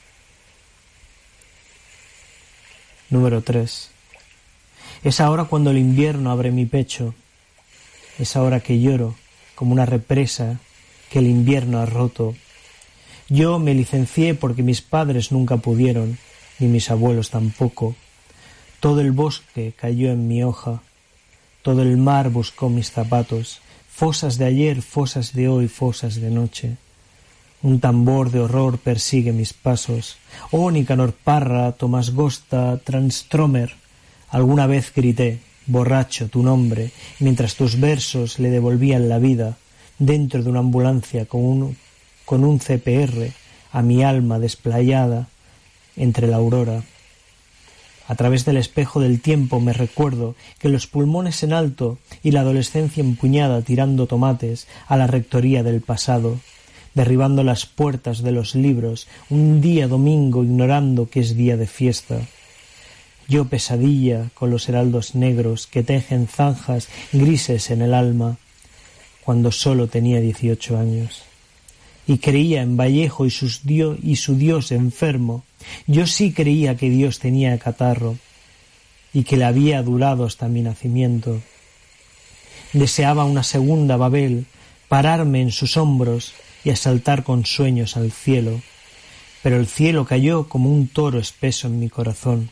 Número 3. Es ahora cuando el invierno abre mi pecho. Es ahora que lloro como una represa que el invierno ha roto. Yo me licencié porque mis padres nunca pudieron, ni mis abuelos tampoco. Todo el bosque cayó en mi hoja. Todo el mar buscó mis zapatos. Fosas de ayer, fosas de hoy, fosas de noche. Un tambor de horror persigue mis pasos. Oh, Nicanor Parra, Tomás Gosta, Transtromer. Alguna vez grité, borracho, tu nombre, mientras tus versos le devolvían la vida, dentro de una ambulancia con un CPR, a mi alma desplayada entre la aurora. A través del espejo del tiempo me recuerdo que los pulmones en alto y la adolescencia empuñada tirando tomates a la rectoría del pasado, derribando las puertas de los libros, un día domingo ignorando que es día de fiesta. Yo pesadilla con los heraldos negros que tejen zanjas grises en el alma, cuando solo tenía 18 años. Y creía en Vallejo y su Dios enfermo. Yo sí creía que Dios tenía catarro y que le había durado hasta mi nacimiento. Deseaba una segunda Babel, pararme en sus hombros y asaltar con sueños al cielo. Pero el cielo cayó como un toro espeso en mi corazón.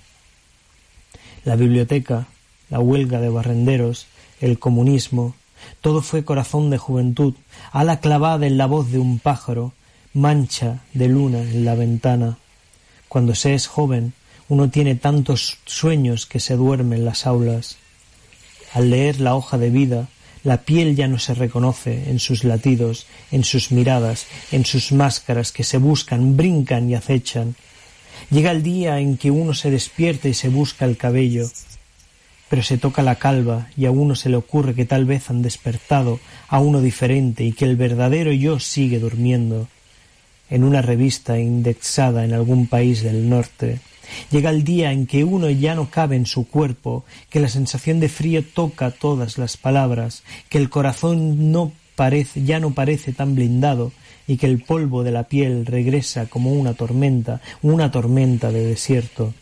La biblioteca, la huelga de barrenderos, el comunismo, todo fue corazón de juventud, ala clavada en la voz de un pájaro, mancha de luna en la ventana. Cuando se es joven, uno tiene tantos sueños que se duerme en las aulas. Al leer la hoja de vida, la piel ya no se reconoce en sus latidos, en sus miradas, en sus máscaras que se buscan, brincan y acechan. Llega el día en que uno se despierta y se busca el cabello, pero se toca la calva y a uno se le ocurre que tal vez han despertado a uno diferente y que el verdadero yo sigue durmiendo en una revista indexada en algún país del norte. Llega el día en que uno ya no cabe en su cuerpo, que la sensación de frío toca todas las palabras, que el corazón ya no parece tan blindado y que el polvo de la piel regresa como una tormenta de desierto.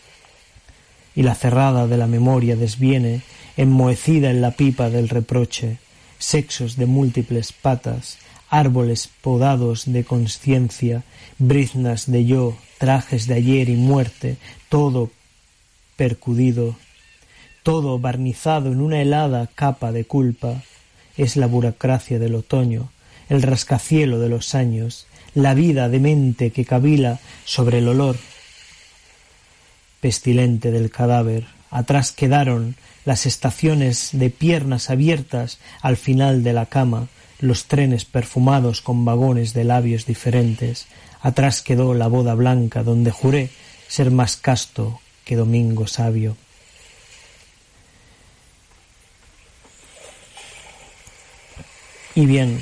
Y la cerrada de la memoria desviene, enmohecida en la pipa del reproche, sexos de múltiples patas, árboles podados de consciencia, briznas de yo, trajes de ayer y muerte, todo percudido, todo barnizado en una helada capa de culpa. Es la burocracia del otoño, el rascacielo de los años, la vida demente que cavila sobre el olor pestilente del cadáver. Atrás quedaron las estaciones de piernas abiertas al final de la cama, los trenes perfumados con vagones de labios diferentes. Atrás quedó la boda blanca donde juré ser más casto que Domingo Sabio. Y bien,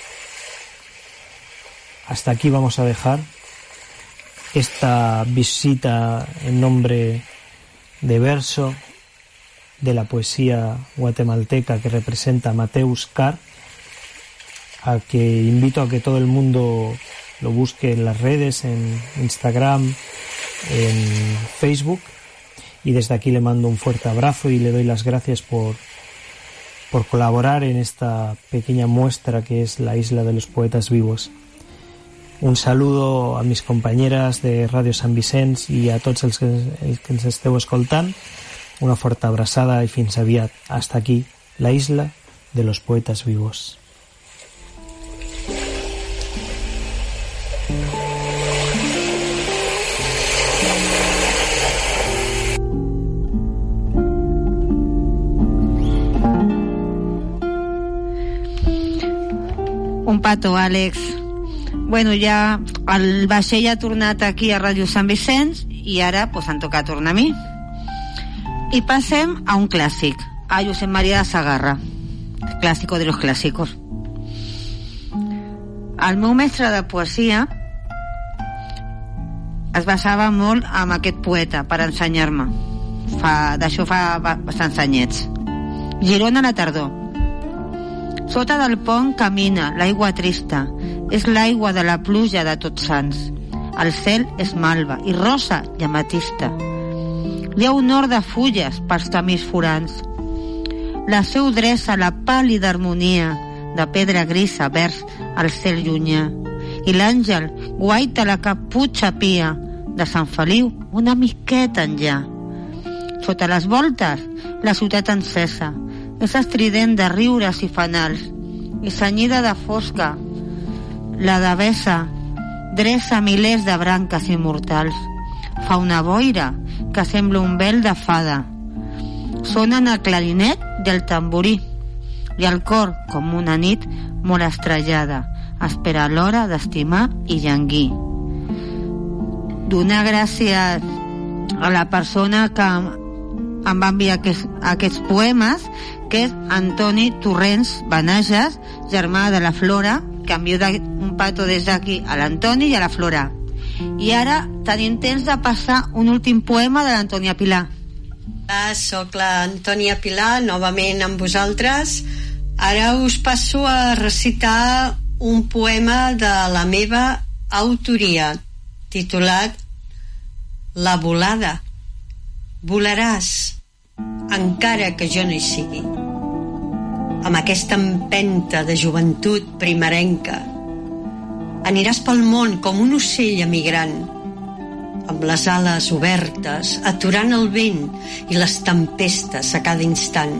hasta aquí vamos a dejar esta visita en nombre de verso de la poesía guatemalteca que representa Mateus Car, a que invito a que todo el mundo lo busque en las redes, en Instagram, en Facebook, y desde aquí le mando un fuerte abrazo y le doy las gracias por colaborar en esta pequeña muestra que es la Isla de los Poetas Vivos. Un saludo a mis compañeras de Radio Sant Vicenç i a tots els que ens esteu escoltant. Una forta abraçada i fins aviat. Hasta aquí, la Isla de los Poetas Vivos. Un pato, Àlex. Bueno, ja el vaixell ha tornat aquí a Ràdio Sant Vicenç i ara pues, em toca tornar a mi. I passem a un clàssic, a Josep Maria de Sagarra, clàssico de los clàssicos. El meu mestre de poesia es basava molt en aquest poeta per ensenyar-me. D'això fa bastants anyets. Girona a la tardor. Sota del pont camina l'aigua trista, és l'aigua de la pluja de Tots Sants. El cel és malva i rosa i ametista. Hi ha un or de fulles pels camins forans. La seu dreça la pàl·lida harmonia de pedra grisa vers al cel llunyà. I l'àngel guaita la caputxa pia de Sant Feliu una miqueta enllà. Sota les voltes, la ciutat encesa, és estrident de riures i fanals, i senyida de fosca, la devesa dreça milers de branques immortals. Fa una boira que sembla un vel de fada. Sonen el clarinet i el tamborí, i el cor, com una nit molt estrellada, espera l'hora d'estimar i llanguir. Donar gràcies a la persona que em va enviar aquests poemes, que és Antoni Torrents Benages, germà de la Flora, que envio un pato des d'aquí a l'Antoni i a la Flora. I ara tenim temps de passar un últim poema de l'Antònia Pilar. Soc l'Antònia Pilar, novament amb vosaltres. Ara us passo a recitar un poema de la meva autoria, titulat La volada. Volaràs, encara que jo no hi sigui, amb aquesta empenta de joventut primerenca. Aniràs pel món com un ocell emigrant, amb les ales obertes, aturant el vent i les tempestes a cada instant.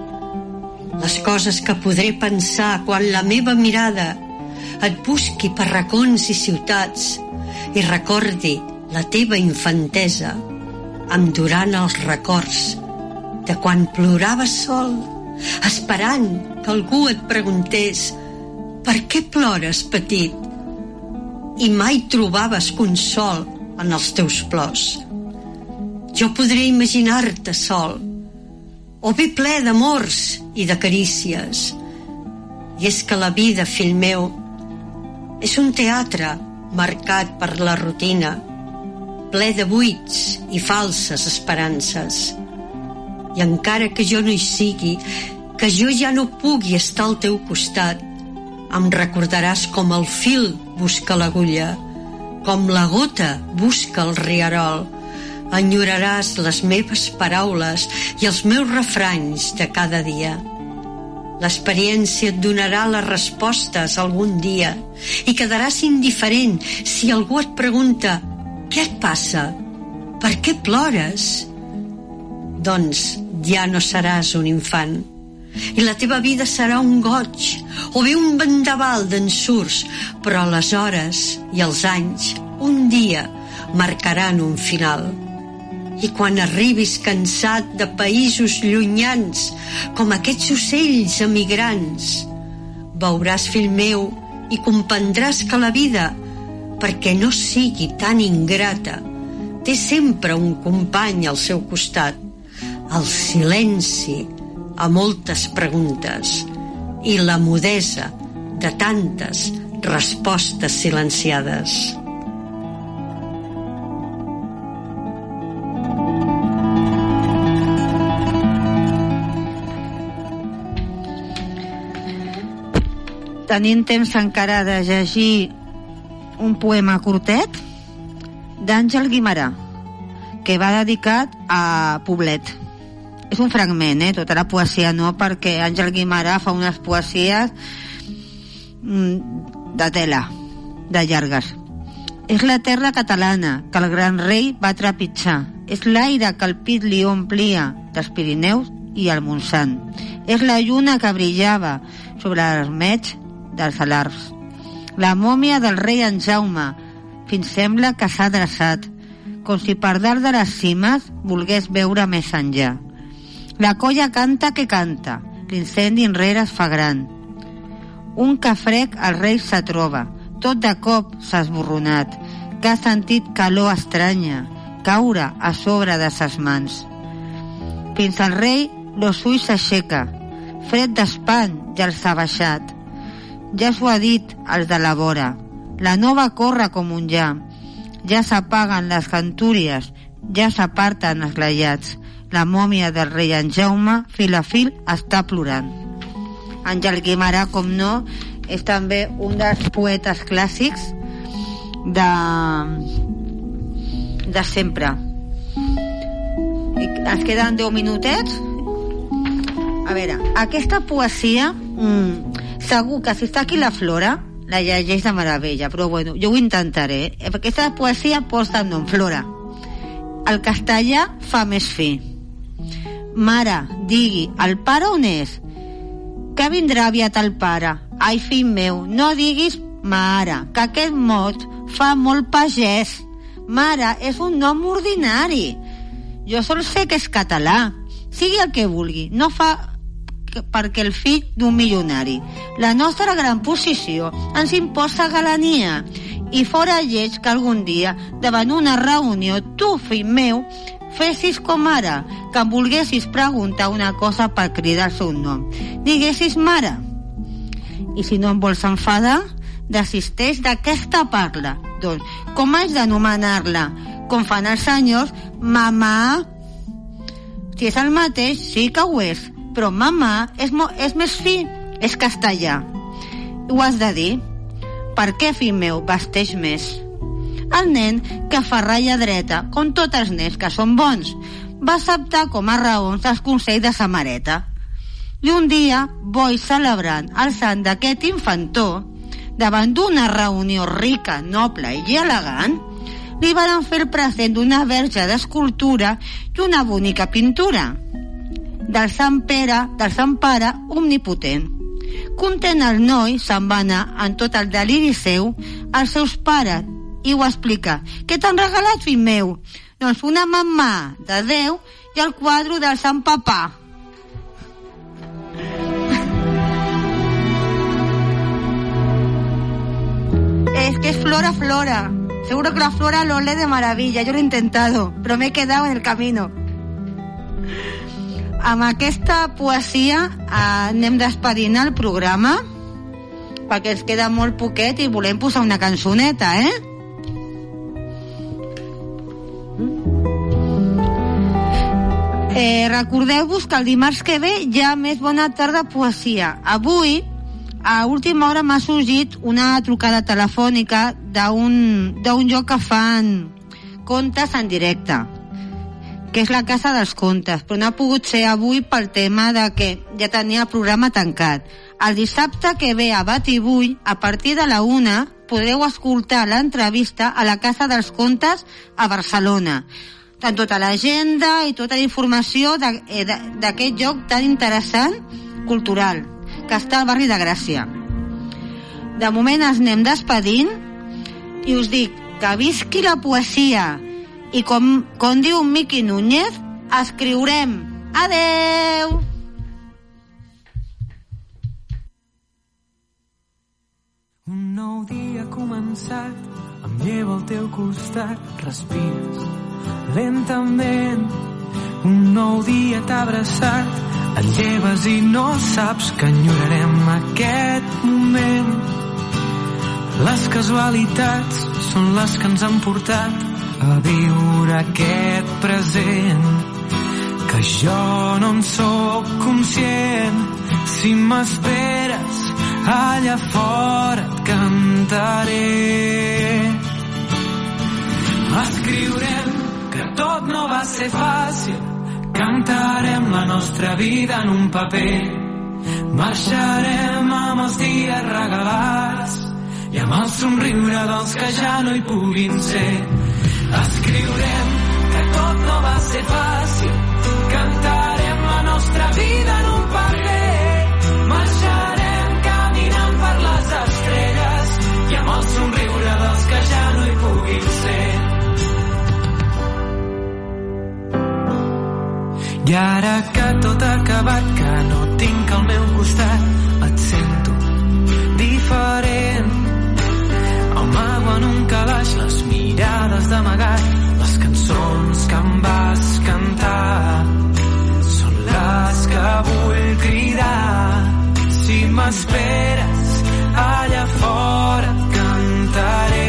Les coses que podré pensar quan la meva mirada et busqui per racons i ciutats i recordi la teva infantesa, endurant els records de quan ploraves sol, esperant que algú et preguntés per què plores, petit, i mai trobaves consol en els teus plors. Jo podré imaginar-te sol, o bé ple d'amors i de carícies. I és que la vida, fill meu, és un teatre marcat per la rutina, ple de buits i falses esperances. I encara que jo no hi sigui, que jo ja no pugui estar al teu costat, em recordaràs com el fil busca l'agulla, com la gota busca el rierol. Enyoraràs les meves paraules i els meus refranys de cada dia. L'experiència et donarà les respostes algun dia i quedaràs indiferent si algú et pregunta «Què et passa? Per què plores?» Doncs ja no seràs un infant. I la teva vida serà un goig o bé un vendaval d'ensurts, però les hores i els anys un dia marcaran un final. I quan arribis cansat de països llunyans, com aquests ocells emigrants, veuràs, fill meu, i comprendràs que la vida, perquè no sigui tan ingrata, té sempre un company al seu costat. El silenci a moltes preguntes i la mudesa de tantes respostes silenciades. Tenim temps encara de llegir un poema curtet d'Àngel Guimerà, que va dedicat a Poblet. És un fragment, tota la poesia no, perquè Àngel Guimerà fa unes poesies de tela, de llargues. És la terra catalana que el gran rei va trepitjar. És l'aire que el pit li omplia dels Pirineus i el Montsant. És la lluna que brillava sobre l'ermeig dels Alars. La mòmia del rei en Jaume, fins sembla que s'ha adreçat, com si per dalt de les cimes volgués veure més enllà. La colla canta que canta, l'incendi enrere es fa gran. Un cafrec el rei se troba, tot de cop s'ha esborronat, que ha sentit calor estranya, caure a sobre de ses mans. Fins al rei los ulls s'aixeca, fred d'espant ja els ha baixat. Ja s'ho ha dit els de la vora, la nova corre com un ja s'apaguen les cantúries, ja s'aparten els glaiats. La mòmia del rei en Jaume, fil a fil, està plorant. Àngel Guimerà, com no, és també un dels poetes clàssics de sempre. I ens queden 10 minutets. A veure, aquesta poesia, segur que si està aquí la Flora, la llegeix de meravella, però bueno, jo ho intentaré, perquè aquesta poesia posa el nom Flora. El castellà fa més fi. Mare, digui, el pare on és? Que vindrà aviat el pare. Ai, fill meu, no diguis mare, que aquest mot fa molt pagès. Mare és un nom ordinari. Jo sol sé que és català. Sigui el que vulgui, no fa perquè el fill d'un milionari. La nostra gran posició ens imposa galania i fora lleig que algun dia davant una reunió tu, fill meu, fessis com ara, que em volguessis preguntar una cosa per cridar el seu nom. Diguessis mare. I si no em vols enfadar, desisteix d'aquesta parla. Doncs, com haig d'anomenar-la? Com fan els senyors, mamà. Si és el mateix, sí que ho és, però mamà és més fi, és castellà. Ho has de dir. Per què, fill meu, vesteix més? El nen, que fa ratlla dreta, com tots els nens que són bons, va acceptar com a raons els consells de sa mareta. I un dia, bo i celebrant el sant d'aquest infantó, davant d'una reunió rica, noble i elegant, li van fer el present d'una verge d'escultura i una bonica pintura del Sant Pere, del Sant Pare omnipotent. Content el noi se'n va anar en tot el deliri seu als seus pares i ho explica. Què t'han regalat, fill meu? Doncs una mamà de Déu i el quadre del Sant Papà. Es que es Flora, Flora. Seguro que la Flora lo lee de maravilla. Yo lo he intentado, pero me he quedado en el camino. Amb aquesta poesia anem despedint el programa perquè ens queda molt poquet i volem posar una cançoneta, Recordeu-vos que el dimarts que ve hi ha més Bona Tarda Poesia. Avui, a última hora, m'ha sorgit una trucada telefònica d'un lloc que fan contes en directe, que és la Casa dels Contes, però no ha pogut ser avui pel tema de que ja tenia el programa tancat. El dissabte que ve a Batibull, a partir de la 1, podreu escoltar l'entrevista a la Casa dels Contes a Barcelona. tant tota l'agenda i tota la informació d'aquest lloc tan interessant, cultural, que està al barri de Gràcia. De moment ens anem despedint i us dic que visqui la poesia i com diu Miqui Núñez, escriurem. Adeu! Un nou dia ha començat, em llevo al teu costat, respires lentament. Un nou dia t'ha abraçat, et lleves i no saps que enyorarem aquest moment. Les casualitats són les que ens han portat a viure aquest present, que jo no en sóc conscient. Si m'esperes allà fora et cantaré. Escriurem que tot no va ser fàcil, cantarem la nostra vida en un paper, marxarem amb els dies regalats i amb el somriure dels que ja no hi puguin ser. Escriurem que tot no va ser fàcil, cantarem la nostra vida en un paper, marxarem caminant per les estrelles i amb el somriure dels que ja no hi puguin ser. I ara que tot ha acabat, que no tinc al meu costat, et sento diferent. El mago en un calaix, les mirades d'amagat, les cançons que em vas cantar són les que vull cridar. Si m'esperes allà fora et cantaré.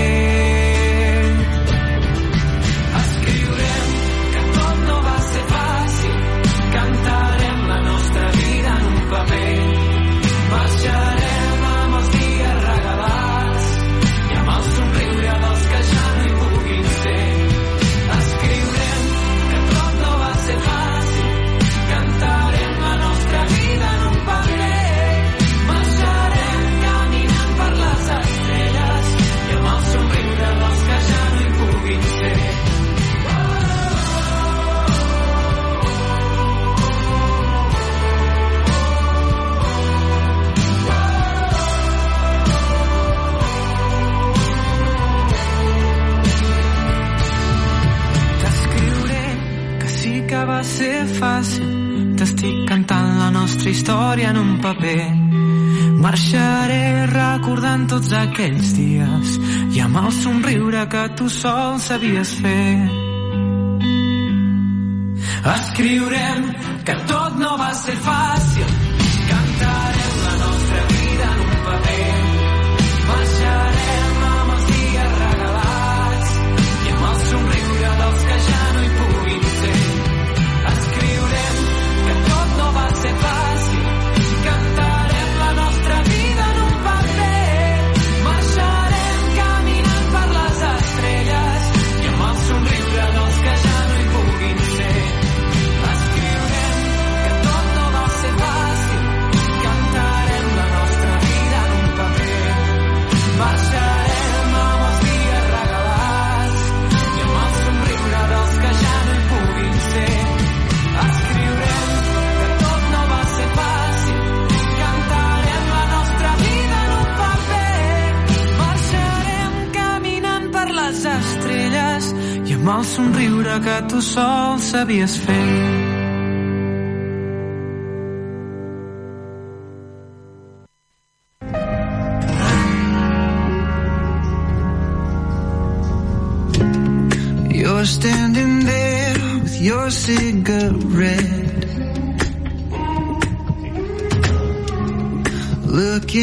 Marxarem amb els dies regalats i amb el somriure dels que ja no hi puguin ser. Escriurem que tot no va ser fàcil, cantarem la nostra vida en un paper, marxarem caminant per les estrelles i amb el somriure dels que ja no hi puguin ser. Que va ser fàcil, t'estic cantant la nostra història en un paper, marxaré recordant tots aquells dies i amb el somriure que tu sol sabies fer. Escriurem que tot no va ser fàcil, cantarem la nostra vida en un paper, marxarem amb els dies regalats i amb el somriure dels que ja no hi puguin ser. Escriurem que tot no va ser fàcil, cantarem la nostra vida en un paper, marxarem caminant per les estrelles i amb el somriure dels que ja no hi puguin ser. Escriurem que tot no va ser fàcil, cantarem la nostra vida en un paper, marxarem amb els dies regalats i amb el somriure dels que ja no hi puguin ser. Escriurem que tot no va ser fàcil, cantarem la nostra vida en un paper, marxarem caminant per les estrelles i amb el somriure que tu sol sabies fer. You're standing there with your cigarette, looking